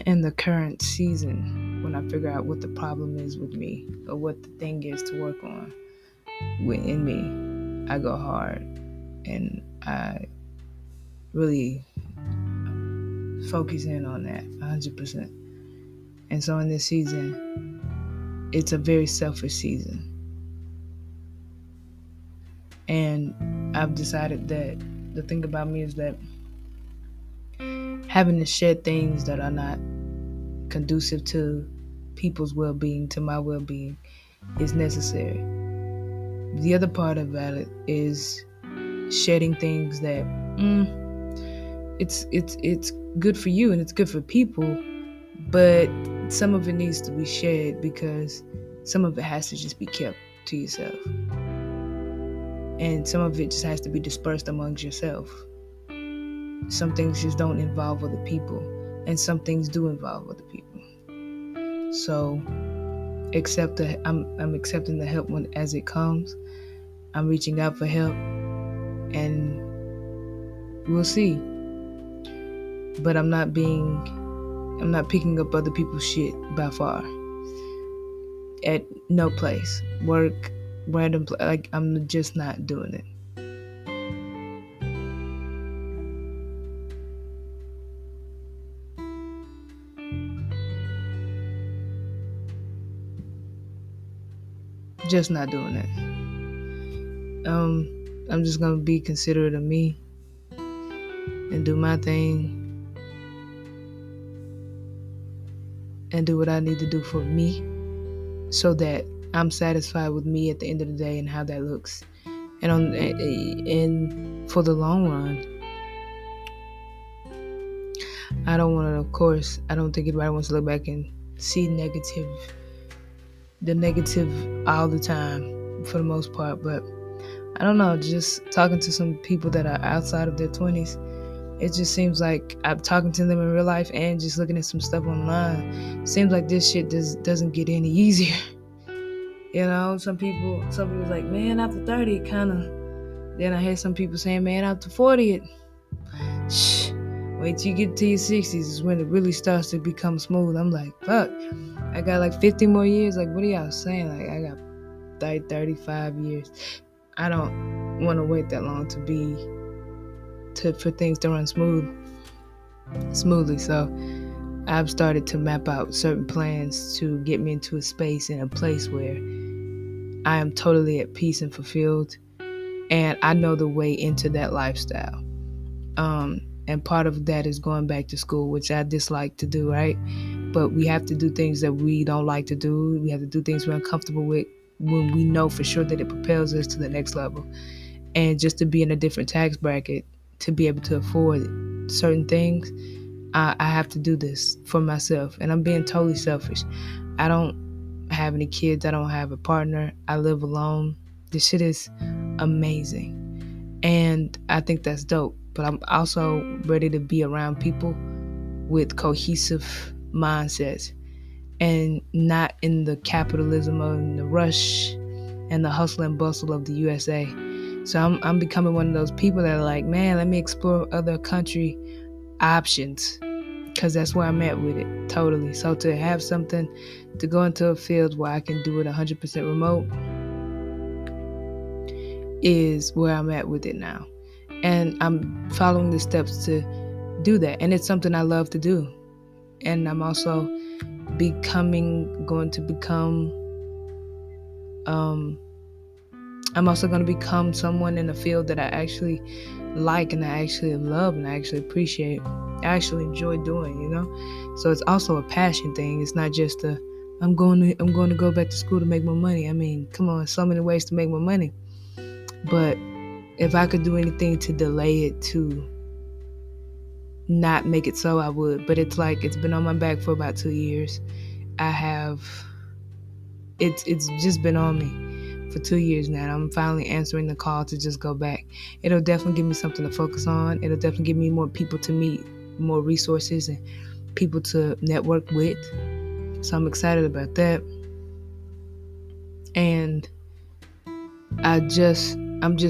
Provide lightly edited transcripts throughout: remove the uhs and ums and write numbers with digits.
in the current season, when I figure out what the problem is with me or what the thing is to work on in me, I go hard and I really focus in on that 100%. And so in this season, it's a very selfish season. And I've decided that the thing about me is that having to shed things that are not conducive to people's well-being, to my well-being, is necessary. The other part about it is shedding things that it's good for you and it's good for people, but some of it needs to be shed because some of it has to just be kept to yourself, and some of it just has to be dispersed amongst yourself. Some things just don't involve other people, and some things do involve other people. So I'm accepting the help as it comes. I'm reaching out for help, and we'll see. But I'm not picking up other people's shit by far. At no place, work, random, like I'm just not doing it. Just not doing it. I'm just gonna be considerate of me and do my thing and do what I need to do for me so that I'm satisfied with me at the end of the day and how that looks. And for the long run, I don't think anybody wants to look back and see the negative all the time for the most part, but I don't know, just talking to some people that are outside of their 20s, it just seems like I'm talking to them in real life and just looking at some stuff online. Seems like this shit doesn't get any easier. You know, some people like, man, after 30, kind of. Then I hear some people saying, man, after 40, wait till you get to your 60s is when it really starts to become smooth. I'm like, fuck, I got like 50 more years. Like, what are y'all saying? Like, I got 35 years. I don't want to wait that long for things to run smoothly. So I've started to map out certain plans to get me into a space and a place where I am totally at peace and fulfilled, and I know the way into that lifestyle. And part of that is going back to school, which I dislike to do, right? But we have to do things that we don't like to do. We have to do things we're uncomfortable with when we know for sure that it propels us to the next level. And just to be in a different tax bracket, to be able to afford certain things, I have to do this for myself. And I'm being totally selfish. I don't have any kids. I don't have a partner. I live alone. This shit is amazing. And I think that's dope. But I'm also ready to be around people with cohesive mindsets and not in the capitalism and the rush and the hustle and bustle of the USA. So I'm becoming one of those people that are like, man, let me explore other country options, because that's where I'm at with it, totally. So to have something, to go into a field where I can do it 100% remote is where I'm at with it now. And I'm following the steps to do that. And it's something I love to do. And I'm also going to become someone in a field that I actually like and I actually love and I actually appreciate. I actually enjoy doing, you know? So it's also a passion thing. It's not just I'm going to go back to school to make more money. I mean, come on, so many ways to make more money. But if I could do anything to delay it, to not make it so, I would. But it's like, it's been on my back for about 2 years. It's just been on me for 2 years now. I'm finally answering the call to just go back. It'll definitely give me something to focus on. It'll definitely give me more people to meet, more resources and people to network with. So I'm excited about that. And I just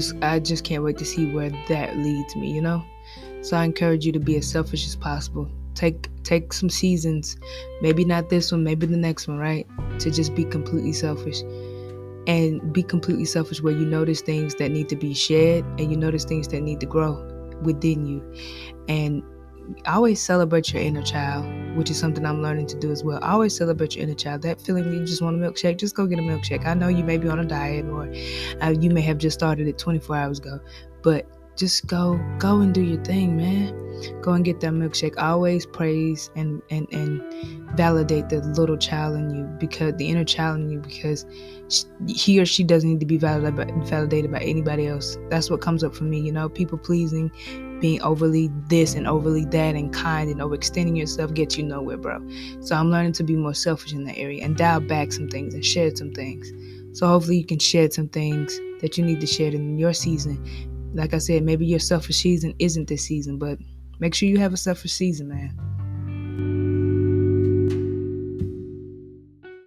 can't wait to see where that leads me, you know? So I encourage you to be as selfish as possible. Take some seasons, maybe not this one, maybe the next one, right? To just be completely selfish. And be completely selfish where you notice things that need to be shed and you notice things that need to grow within you. And always celebrate your inner child, which is something I'm learning to do as well. Always celebrate your inner child. That feeling you just want a milkshake, just go get a milkshake. I know you may be on a diet, or you may have just started it 24 hours ago, but just go and do your thing, man. Go and get that milkshake. Always praise and validate the little child in you, because the inner child in you, because he or she doesn't need to be validated by anybody else. That's what comes up for me, people pleasing, being overly this and overly that and kind and overextending yourself gets you nowhere, bro. So I'm learning to be more selfish in that area and dial back some things and shed some things. So hopefully you can shed some things that you need to shed in your season. Like I said, maybe your selfish season isn't this season, but make sure you have a selfish season, man.